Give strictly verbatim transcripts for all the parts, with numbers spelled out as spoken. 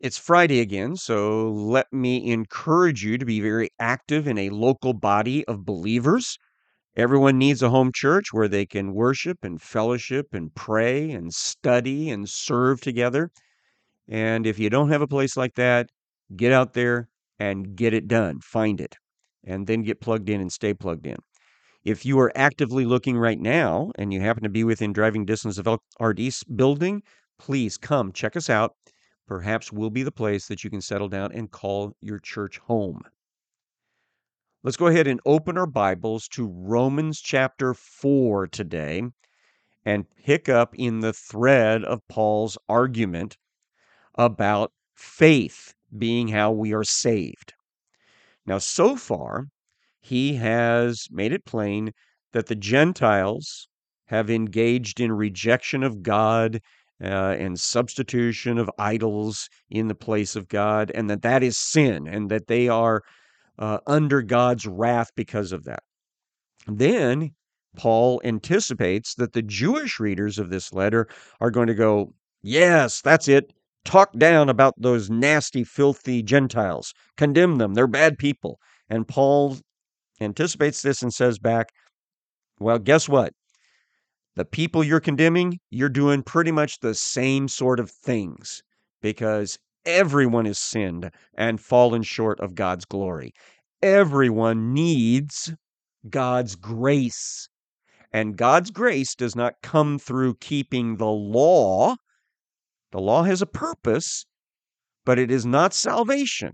It's Friday again, so let me encourage you to be very active in a local body of believers. Everyone needs a home church where they can worship and fellowship and pray and study and serve together. And if you don't have a place like that, get out there and get it done. Find it and then get plugged in and stay plugged in. If you are actively looking right now and you happen to be within driving distance of R D's building, please come check us out. Perhaps we'll be the place that you can settle down and call your church home. Let's go ahead and open our Bibles to Romans chapter four today and pick up in the thread of Paul's argument about faith being how we are saved. Now, so far, he has made it plain that the Gentiles have engaged in rejection of God uh, and substitution of idols in the place of God, and that that is sin, and that they are uh, under God's wrath because of that. Then Paul anticipates that the Jewish readers of this letter are going to go, yes, that's it. Talk down about those nasty, filthy Gentiles. Condemn them. They're bad people. And Paul anticipates this and says back, well, guess what? The people you're condemning, you're doing pretty much the same sort of things because everyone has sinned and fallen short of God's glory. Everyone needs God's grace. And God's grace does not come through keeping the law. The law has a purpose, but it is not salvation.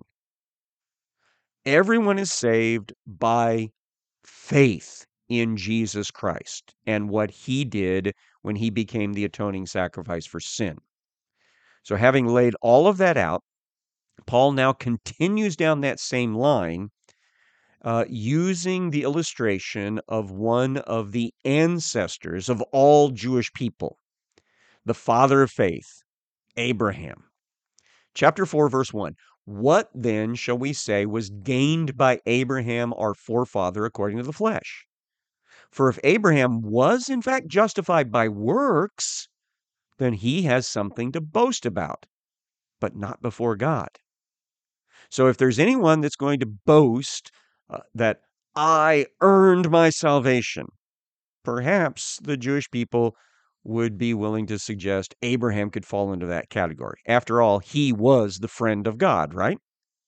Everyone is saved by faith in Jesus Christ and what he did when he became the atoning sacrifice for sin. So having laid all of that out, Paul now continues down that same line uh, using the illustration of one of the ancestors of all Jewish people, the father of faith, Abraham. Chapter four, verse one. What then shall we say was gained by Abraham, our forefather, according to the flesh? For if Abraham was in fact justified by works, then he has something to boast about, but not before God. So if there's anyone that's going to boast uh, that I earned my salvation, perhaps the Jewish people would be willing to suggest Abraham could fall into that category. After all, he was the friend of God, right?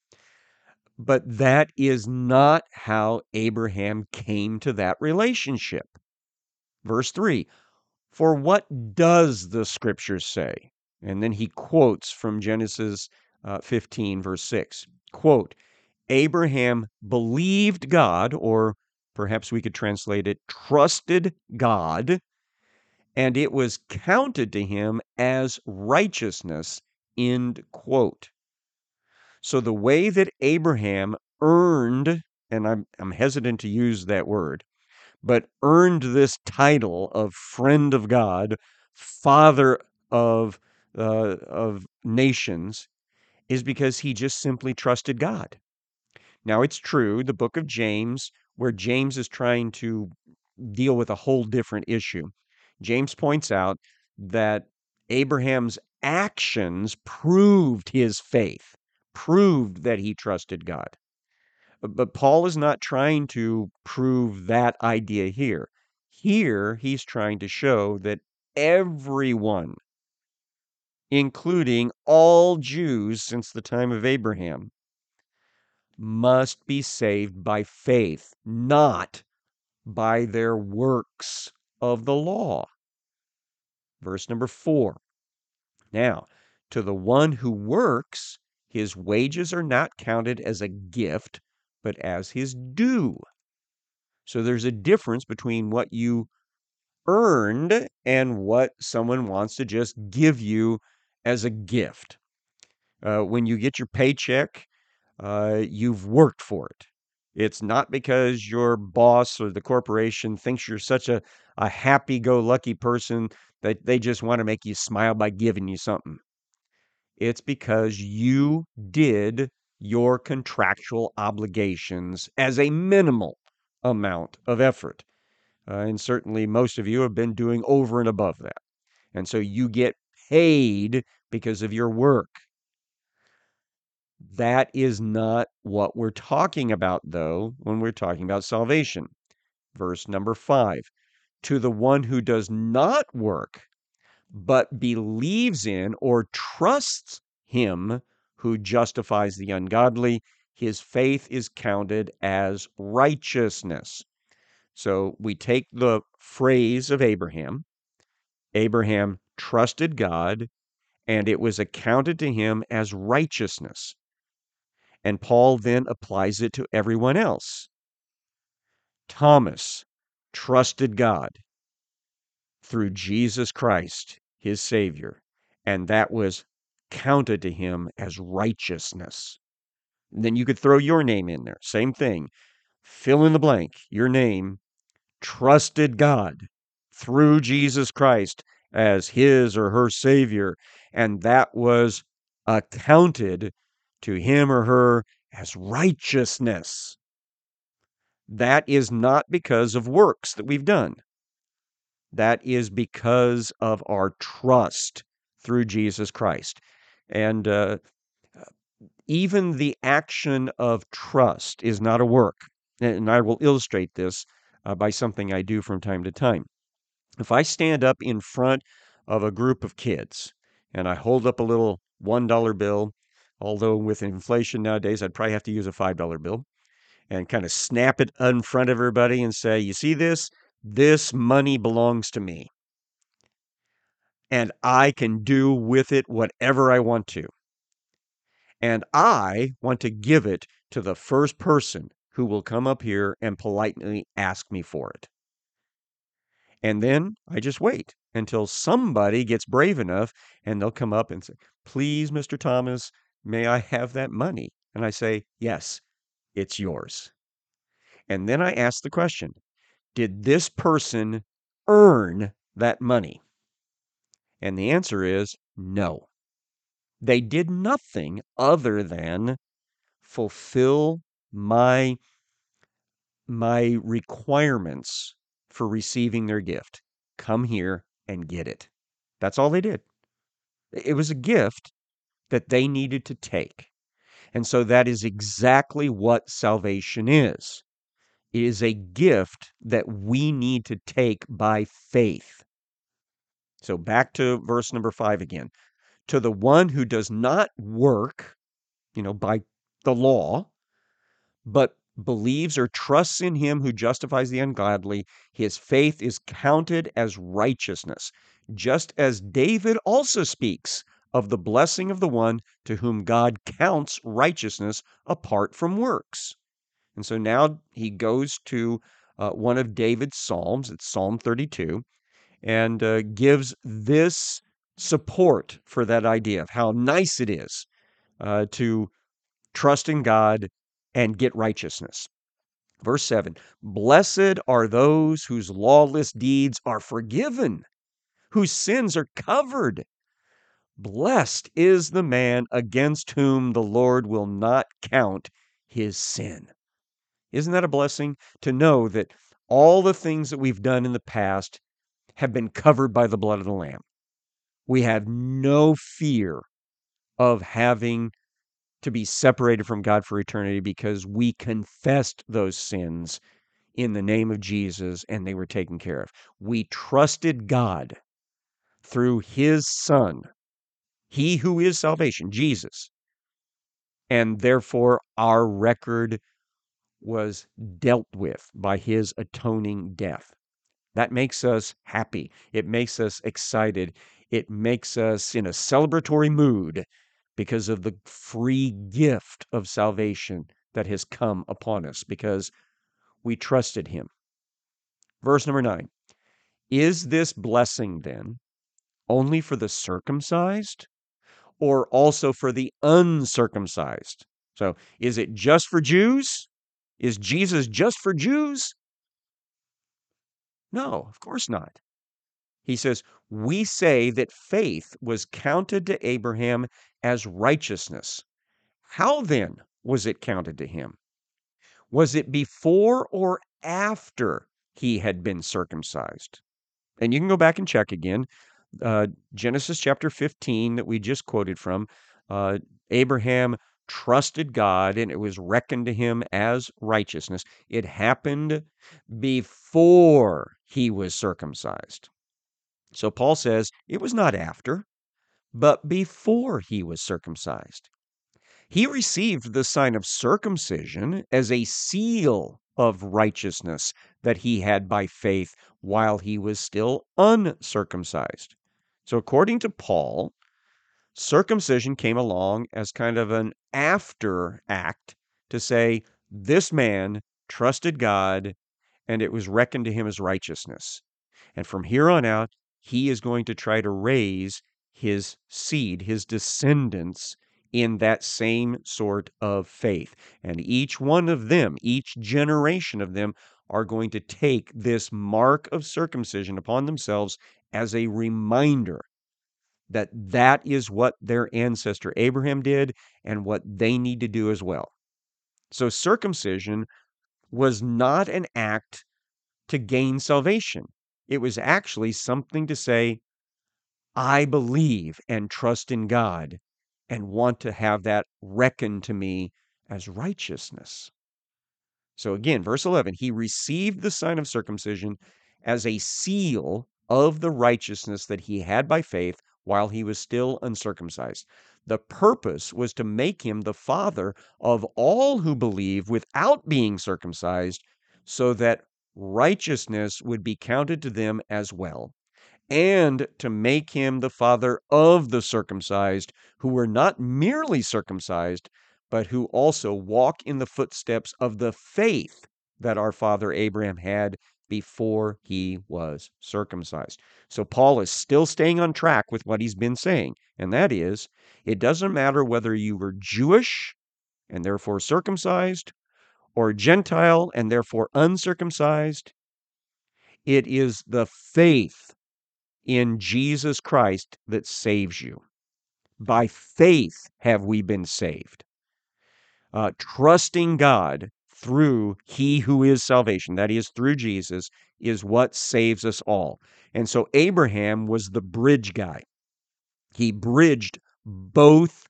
But that is not how Abraham came to that relationship. Verse three, for what does the scripture say? And then he quotes from Genesis uh, fifteen, verse six. Quote, Abraham believed God, or perhaps we could translate it, trusted God, and it was counted to him as righteousness, end quote. So the way that Abraham earned, and I'm, I'm hesitant to use that word, but earned this title of friend of God, father of, uh, of nations, is because he just simply trusted God. Now, it's true, the book of James, where James is trying to deal with a whole different issue, James points out that Abraham's actions proved his faith, proved that he trusted God. But Paul is not trying to prove that idea here. Here, he's trying to show that everyone, including all Jews since the time of Abraham, must be saved by faith, not by their works of the law. Verse number four. Now, to the one who works, his wages are not counted as a gift, but as his due. So there's a difference between what you earned and what someone wants to just give you as a gift. Uh, when you get your paycheck, uh, you've worked for it. It's not because your boss or the corporation thinks you're such a, a happy-go-lucky person that they just want to make you smile by giving you something. It's because you did your contractual obligations as a minimal amount of effort. Uh, and certainly most of you have been doing over and above that. And so you get paid because of your work. That is not what we're talking about, though, when we're talking about salvation. Verse number five, to the one who does not work, but believes in or trusts him who justifies the ungodly, his faith is counted as righteousness. So we take the phrase of Abraham. Abraham trusted God, and it was accounted to him as righteousness. And Paul then applies it to everyone else. Thomas trusted God through Jesus Christ, his Savior, and that was counted to him as righteousness. And then you could throw your name in there. Same thing. Fill in the blank. Your name trusted God through Jesus Christ as his or her Savior, and that was accounted to him or her as righteousness. That is not because of works that we've done. That is because of our trust through Jesus Christ. And uh, even the action of trust is not a work. And I will illustrate this uh, by something I do from time to time. If I stand up in front of a group of kids and I hold up a little one dollar bill, although with inflation nowadays, I'd probably have to use a five dollar bill, and kind of snap it in front of everybody and say, you see this? This money belongs to me. And I can do with it whatever I want to. And I want to give it to the first person who will come up here and politely ask me for it. And then I just wait until somebody gets brave enough and they'll come up and say, please, Mister Thomas, may I have that money? And I say, yes, it's yours. And then I ask the question, did this person earn that money? And the answer is no. They did nothing other than fulfill my, my requirements for receiving their gift. Come here and get it. That's all they did. It was a gift that they needed to take. And so that is exactly what salvation is. It is a gift that we need to take by faith. So back to verse number five again. To the one who does not work, you know, by the law, but believes or trusts in him who justifies the ungodly, his faith is counted as righteousness, just as David also speaks of the blessing of the one to whom God counts righteousness apart from works. And so now he goes to uh, one of David's Psalms, it's Psalm thirty-two, and uh, gives this support for that idea of how nice it is uh, to trust in God and get righteousness. Verse seven, blessed are those whose lawless deeds are forgiven, whose sins are covered. Blessed is the man against whom the Lord will not count his sin. Isn't that a blessing to know that all the things that we've done in the past have been covered by the blood of the Lamb? We have no fear of having to be separated from God for eternity because we confessed those sins in the name of Jesus and they were taken care of. We trusted God through his Son, he who is salvation, Jesus, and therefore our record was dealt with by his atoning death. That makes us happy. It makes us excited. It makes us in a celebratory mood because of the free gift of salvation that has come upon us because we trusted him. Verse number nine. Is this blessing then only for the circumcised or also for the uncircumcised? So is it just for Jews? Is Jesus just for Jews? No, of course not. He says, we say that faith was counted to Abraham as righteousness. How then was it counted to him? Was it before or after he had been circumcised? And you can go back and check again. Uh, Genesis chapter fifteen that we just quoted from, uh, Abraham trusted God, and it was reckoned to him as righteousness. It happened before he was circumcised. So Paul says it was not after, but before he was circumcised. He received the sign of circumcision as a seal of righteousness that he had by faith while he was still uncircumcised. So according to Paul, circumcision came along as kind of an after act to say, this man trusted God and it was reckoned to him as righteousness. And from here on out, he is going to try to raise his seed, his descendants, in that same sort of faith. And each one of them, each generation of them, are going to take this mark of circumcision upon themselves as a reminder that that is what their ancestor Abraham did and what they need to do as well. So circumcision was not an act to gain salvation. It was actually something to say, I believe and trust in God and want to have that reckoned to me as righteousness. So again, verse eleven, he received the sign of circumcision as a seal of the righteousness that he had by faith while he was still uncircumcised. The purpose was to make him the father of all who believe without being circumcised, so that righteousness would be counted to them as well, and to make him the father of the circumcised, who were not merely circumcised, but who also walk in the footsteps of the faith that our father Abraham had before he was circumcised. So Paul is still staying on track with what he's been saying, and that is, it doesn't matter whether you were Jewish and therefore circumcised, or Gentile and therefore uncircumcised. It is the faith in Jesus Christ that saves you. By faith have we been saved. Uh, trusting God through he who is salvation, that is, through Jesus, is what saves us all. And so Abraham was the bridge guy. He bridged both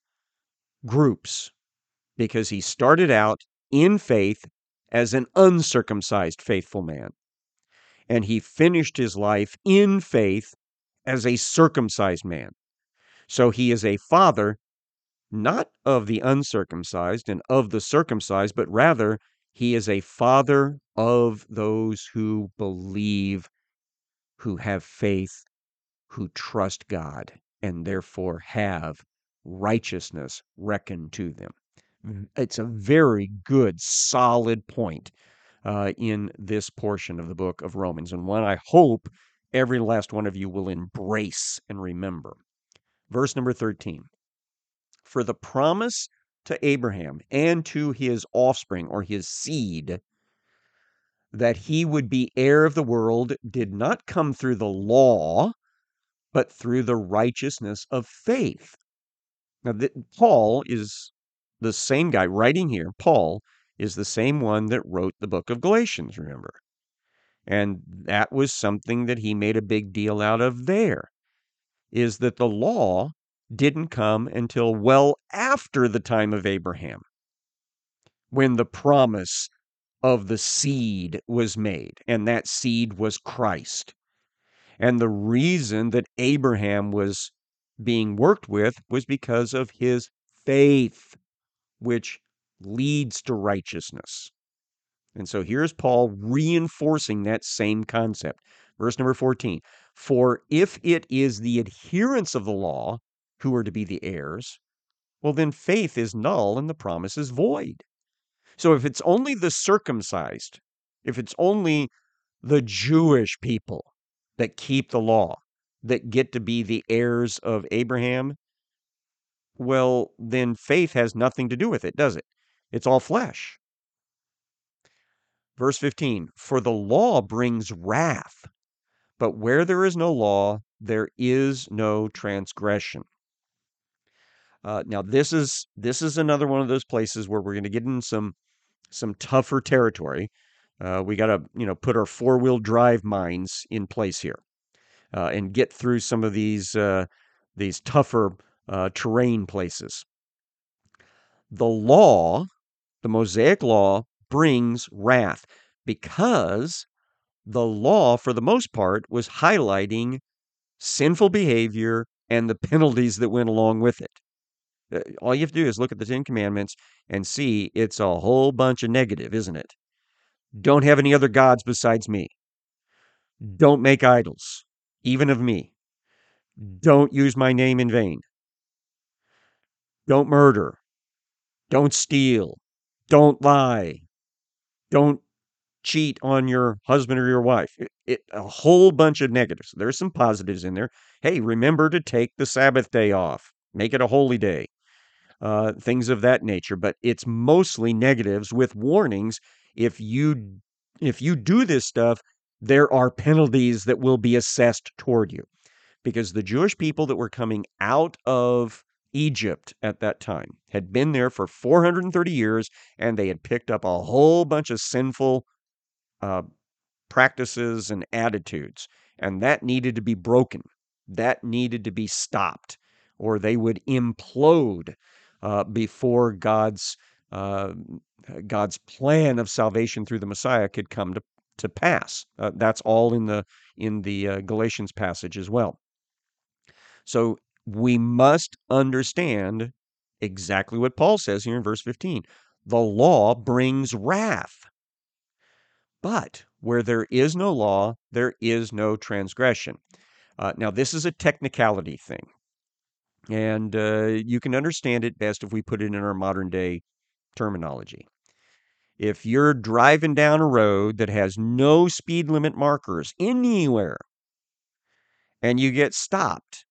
groups because he started out in faith as an uncircumcised faithful man, and he finished his life in faith as a circumcised man. So he is a father not of the uncircumcised and of the circumcised, but rather he is a father of those who believe, who have faith, who trust God, and therefore have righteousness reckoned to them. It's a very good, solid point uh, in this portion of the book of Romans, and one I hope every last one of you will embrace and remember. Verse number thirteen. For the promise to Abraham and to his offspring or his seed that he would be heir of the world did not come through the law, but through the righteousness of faith. Now, th- Paul is the same guy writing here. Paul is the same one that wrote the book of Galatians, remember? And that was something that he made a big deal out of there, is that the law didn't come until well after the time of Abraham, when the promise of the seed was made, and that seed was Christ. And the reason that Abraham was being worked with was because of his faith, which leads to righteousness. And so here's Paul reinforcing that same concept. Verse number fourteen, for if it is the adherents of the law who are to be the heirs, well, then faith is null and the promise is void. So if it's only the circumcised, if it's only the Jewish people that keep the law, that get to be the heirs of Abraham, well, then faith has nothing to do with it, does it? It's all flesh. Verse fifteen, for the law brings wrath, but where there is no law, there is no transgression. Uh, now, this is this is another one of those places where we're going to get in some some tougher territory. Uh, we got to you know put our four wheel drive minds in place here uh, and get through some of these uh, these tougher uh, terrain places. The law, the Mosaic law, brings wrath because the law, for the most part, was highlighting sinful behavior and the penalties that went along with it. Uh, All you have to do is look at the Ten Commandments and see it's a whole bunch of negative, isn't it? Don't have any other gods besides me. Don't make idols, even of me. Don't use my name in vain. Don't murder. Don't steal. Don't lie. Don't cheat on your husband or your wife. It, it, a whole bunch of negatives. There's some positives in there. Hey, remember to take the Sabbath day off. Make it a holy day. Uh, things of that nature. But it's mostly negatives with warnings. If you if you do this stuff, there are penalties that will be assessed toward you. Because the Jewish people that were coming out of Egypt at that time had been there for four hundred thirty years, and they had picked up a whole bunch of sinful uh, practices and attitudes, and that needed to be broken. That needed to be stopped, or they would implode uh, before God's uh, God's plan of salvation through the Messiah could come to to pass. Uh, that's all in the in the uh, Galatians passage as well. So we must understand exactly what Paul says here in verse fifteen. The law brings wrath. But where there is no law, there is no transgression. Uh, now, this is a technicality thing, and uh, you can understand it best if we put it in our modern day terminology. If you're driving down a road that has no speed limit markers anywhere, and you get stopped,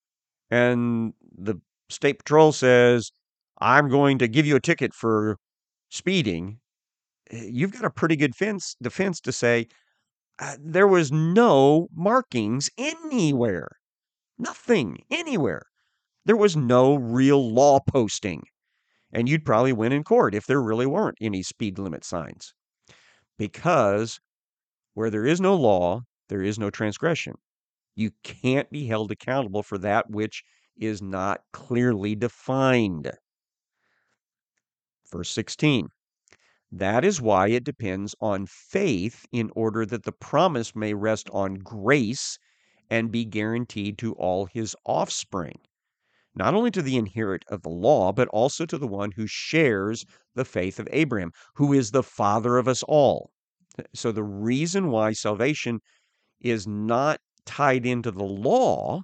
and the state patrol says, I'm going to give you a ticket for speeding, you've got a pretty good fence, defense to say, uh, there was no markings anywhere. Nothing anywhere. There was no real law posting. And you'd probably win in court if there really weren't any speed limit signs. Because where there is no law, there is no transgression. You can't be held accountable for that which is not clearly defined. Verse sixteen. That is why it depends on faith in order that the promise may rest on grace and be guaranteed to all his offspring, not only to the inherit of the law, but also to the one who shares the faith of Abraham, who is the father of us all. So the reason why salvation is not tied into the law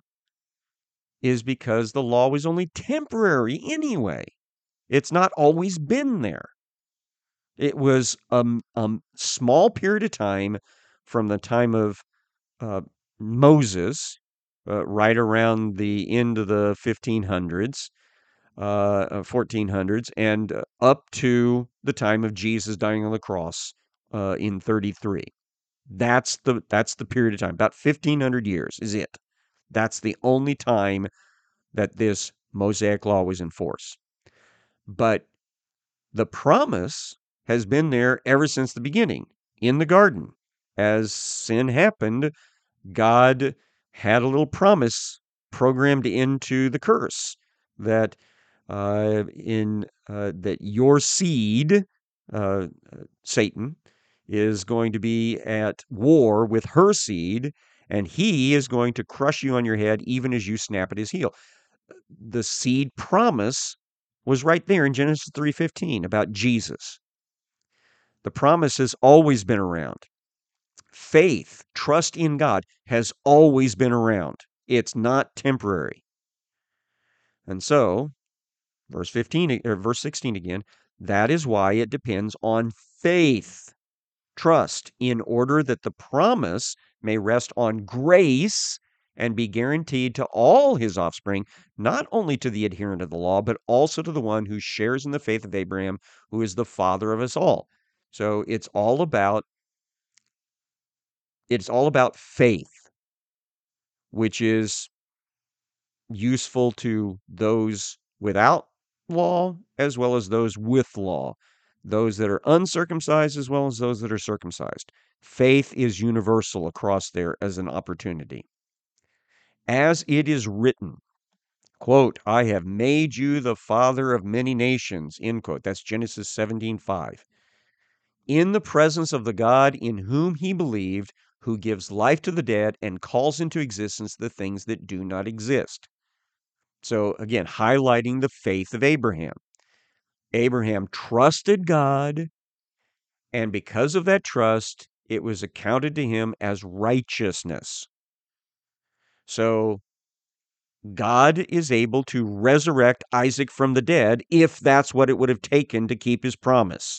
is because the law was only temporary anyway. It's not always been there. It was a, a small period of time from the time of uh, Moses, uh, right around the end of the fifteen hundreds, uh, fourteen hundreds, and uh, up to the time of Jesus dying on the cross uh, in thirty-three. That's the that's the period of time. About fifteen hundred years is it. That's the only time that this Mosaic law was in force. But the promise has been there ever since the beginning in the garden. As sin happened, God had a little promise programmed into the curse that uh, in uh, that your seed, uh, Satan, is going to be at war with her seed, and he is going to crush you on your head even as you snap at his heel. The seed promise was right there in Genesis three fifteen about Jesus. The promise has always been around. Faith, trust in God, has always been around. It's not temporary. And so, verse fifteen or verse sixteen again, that is why it depends on faith, trust, in order that the promise may rest on grace and be guaranteed to all his offspring, not only to the adherent of the law, but also to the one who shares in the faith of Abraham, who is the father of us all. So it's all about it's all about faith, which is useful to those without law as well as those with law, those that are uncircumcised as well as those that are circumcised. Faith is universal across there as an opportunity. As it is written, quote, I have made you the father of many nations, end quote. That's Genesis seventeen five. In the presence of the God in whom he believed, who gives life to the dead and calls into existence the things that do not exist. So again, highlighting the faith of Abraham. Abraham trusted God, and because of that trust, it was accounted to him as righteousness. So God is able to resurrect Isaac from the dead if that's what it would have taken to keep his promise.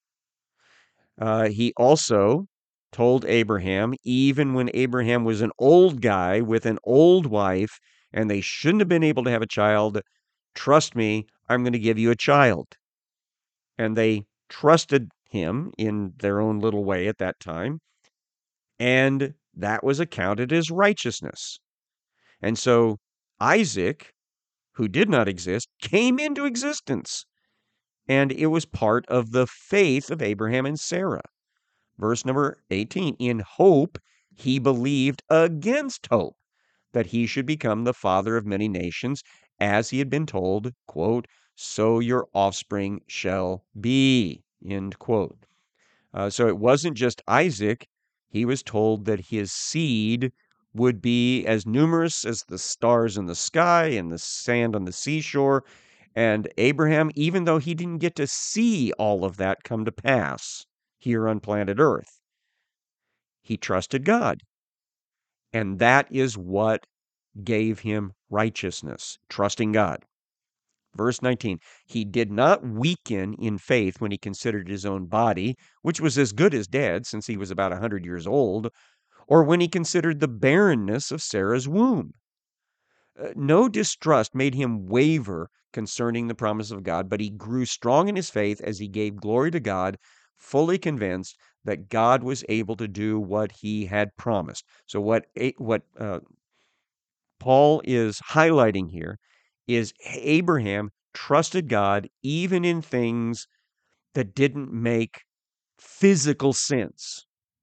Uh, he also told Abraham, even when Abraham was an old guy with an old wife and they shouldn't have been able to have a child, trust me, I'm going to give you a child. And they trusted him in their own little way at that time. And that was accounted as righteousness. And so Isaac, who did not exist, came into existence. And it was part of the faith of Abraham and Sarah. Verse number eighteen, in hope he believed against hope that he should become the father of many nations, as he had been told, quote, so your offspring shall be, end quote. Uh, so it wasn't just Isaac. He was told that his seed would be as numerous as the stars in the sky and the sand on the seashore. And Abraham, even though he didn't get to see all of that come to pass here on planet Earth, he trusted God. And that is what gave him righteousness, trusting God. Verse nineteen, he did not weaken in faith when he considered his own body, which was as good as dead since he was about a hundred years old, or when he considered the barrenness of Sarah's womb. Uh, no distrust made him waver concerning the promise of God, but he grew strong in his faith as he gave glory to God, fully convinced that God was able to do what he had promised. So what what uh, Paul is highlighting here is Abraham trusted God even in things that didn't make physical sense.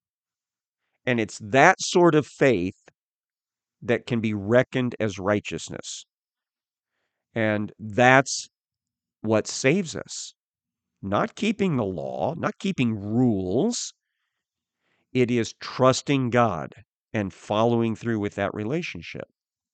And it's that sort of faith that can be reckoned as righteousness. And that's what saves us. Not keeping the law, not keeping rules. It is trusting God and following through with that relationship.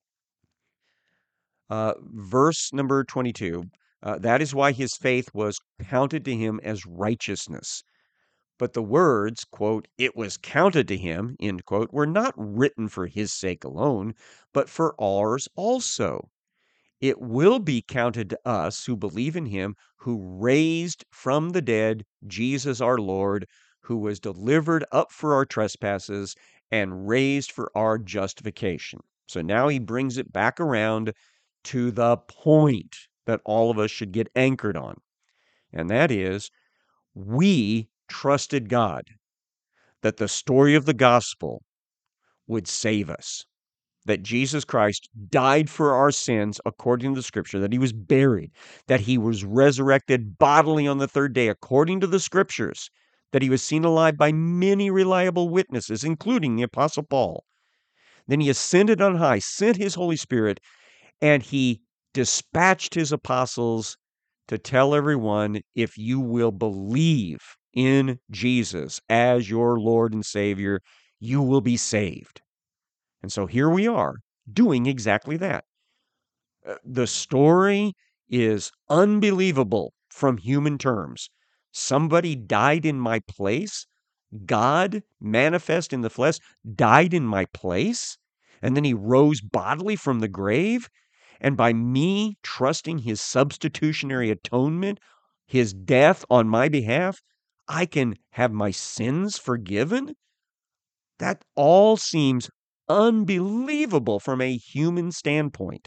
Uh, verse number twenty-two, uh, that is why his faith was counted to him as righteousness. But the words, quote, it was counted to him, end quote, were not written for his sake alone, but for ours also. It will be counted to us who believe in him who raised from the dead Jesus our Lord, who was delivered up for our trespasses and raised for our justification. So now he brings it back around to the point that all of us should get anchored on. And that is, we trusted God that the story of the gospel would save us, that Jesus Christ died for our sins according to the scripture, that he was buried, that he was resurrected bodily on the third day according to the scriptures, that he was seen alive by many reliable witnesses, including the Apostle Paul. Then he ascended on high, sent his Holy Spirit, and he dispatched his apostles to tell everyone, if you will believe in Jesus as your Lord and Savior, you will be saved. And so here we are doing exactly that. Uh, The story is unbelievable from human terms. Somebody died in my place. God, manifest in the flesh, died in my place. And then he rose bodily from the grave. And by me trusting his substitutionary atonement, his death on my behalf, I can have my sins forgiven. That all seems unbelievable from a human standpoint,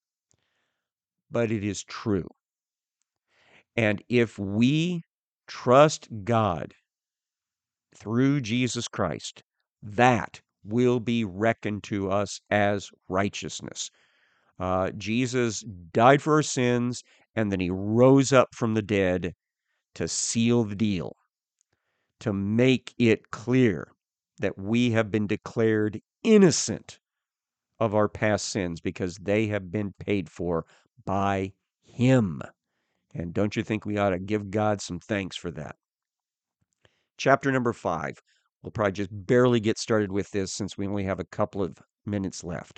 but it is true. And if we trust God through Jesus Christ, that will be reckoned to us as righteousness. Uh, Jesus died for our sins, and then he rose up from the dead to seal the deal, to make it clear that we have been declared innocent of our past sins because they have been paid for by Him. And don't you think we ought to give God some thanks for that? Chapter number five. We'll probably just barely get started with this since we only have a couple of minutes left.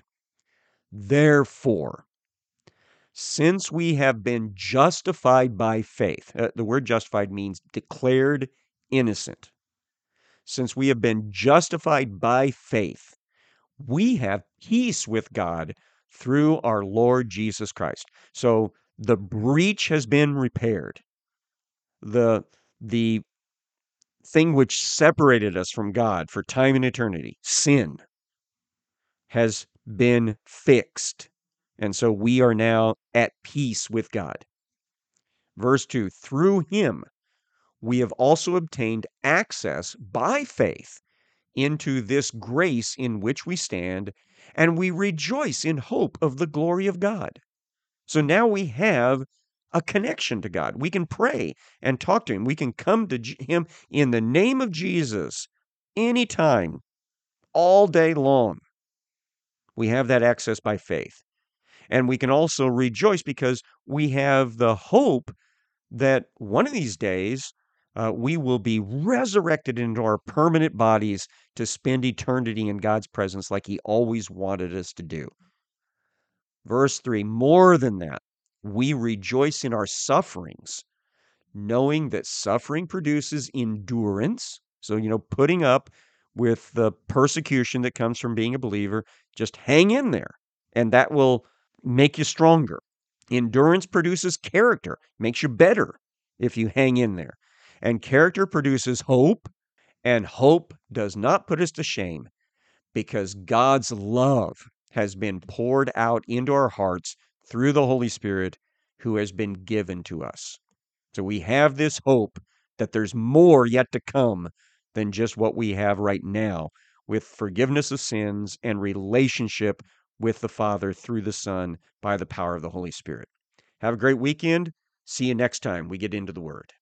Therefore, since we have been justified by faith, uh, the word justified means declared innocent. Since we have been justified by faith, we have peace with God through our Lord Jesus Christ. So the breach has been repaired. The, the thing which separated us from God for time and eternity, sin, has been fixed. And so we are now at peace with God. Verse two, through Him, we have also obtained access by faith into this grace in which we stand, and we rejoice in hope of the glory of God. So now we have a connection to God. We can pray and talk to Him. We can come to Him in the name of Jesus anytime, all day long. We have that access by faith. And we can also rejoice because we have the hope that one of these days uh, we will be resurrected into our permanent bodies to spend eternity in God's presence like He always wanted us to do. Verse three, more than that, we rejoice in our sufferings, knowing that suffering produces endurance. So, you know, putting up with the persecution that comes from being a believer, just hang in there, and that will make you stronger. Endurance produces character, makes you better if you hang in there. And character produces hope, and hope does not put us to shame because God's love has been poured out into our hearts through the Holy Spirit who has been given to us. So we have this hope that there's more yet to come than just what we have right now with forgiveness of sins and relationship with the Father through the Son by the power of the Holy Spirit. Have a great weekend. See you next time we get into the Word.